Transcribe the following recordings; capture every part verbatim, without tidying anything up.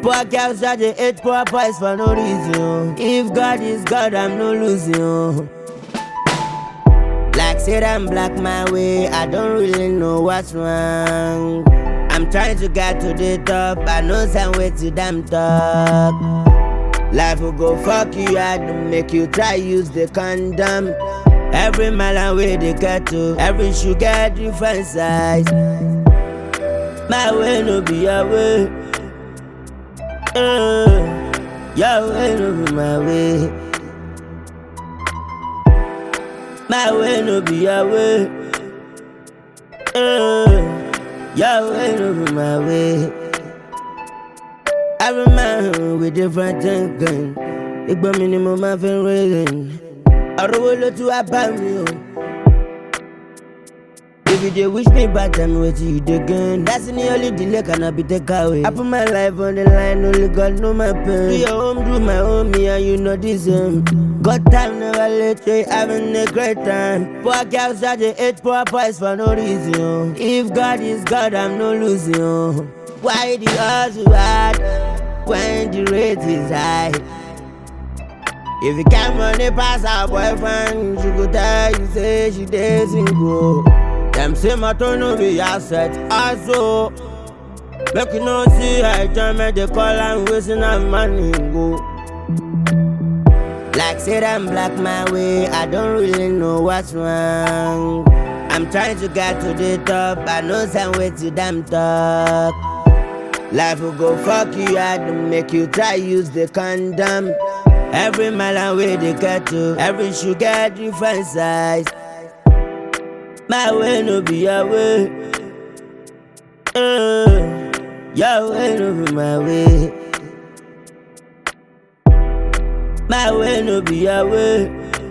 Poor girls that they hate poor boys for no reason. If God is God, I'm no losing. Like said I'm black my way, I don't really know what's wrong. I'm trying to get to the top, I know some way to damn talk. Life will go fuck you hard to make you try use the condom. Every mile and way they get to, every shoe get different size. My way no be your way, uh, your way no be my way. My way no be your way, uh, your way no be my way. Every man with different thinking. Igbo minimum of raising. I roll to a bammy. If you dey wish me bad, tell me what you do again. That's the only delay cannot be taken away. I put my life on the line, only God know my pain. Do your home, do my home, me and you know this um. Got time, never late, they having a great time. Poor girls that they hate poor boys for no reason. If God is God, I'm no losing. Why the odds so hard when the rate is high? If you can't money pass our boyfriend, she go tell you say she dancing go. Them say my turn no be asset, also. Make you no see I turn me they call and wasting our money go. Like said I'm black my way, I don't really know what's wrong. I'm trying to get to the top, I know some way to damn talk. Life will go fuck you hard to make you try use the condom. Every mile and way they get to, every shoe get different size. My way no be your way, uh, your way no be my way. My way no be your way,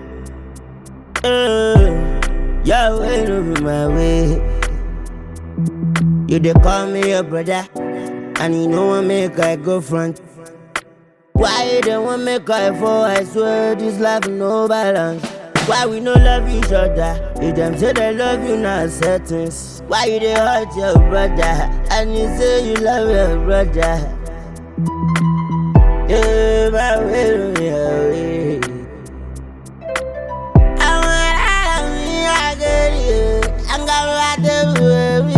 uh, your way no be my way. You dey call me your brother, and you know I make I go front. Why you don't want me cry for? I swear this life no balance. Why we no love each other? If them say they love you now settings. Why you dey hurt your brother? And you say you love your brother. Yeah, my way to your way. I want out of me, I get you. I'm gonna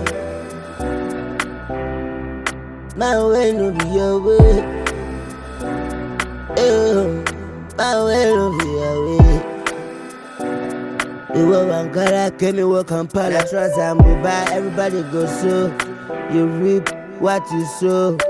ride the way. My way no be your way. Oh, my way no be your way. You walk Ankara, Kemi walk Kampala, Trans and Dubai. Everybody go so. You reap what you sow.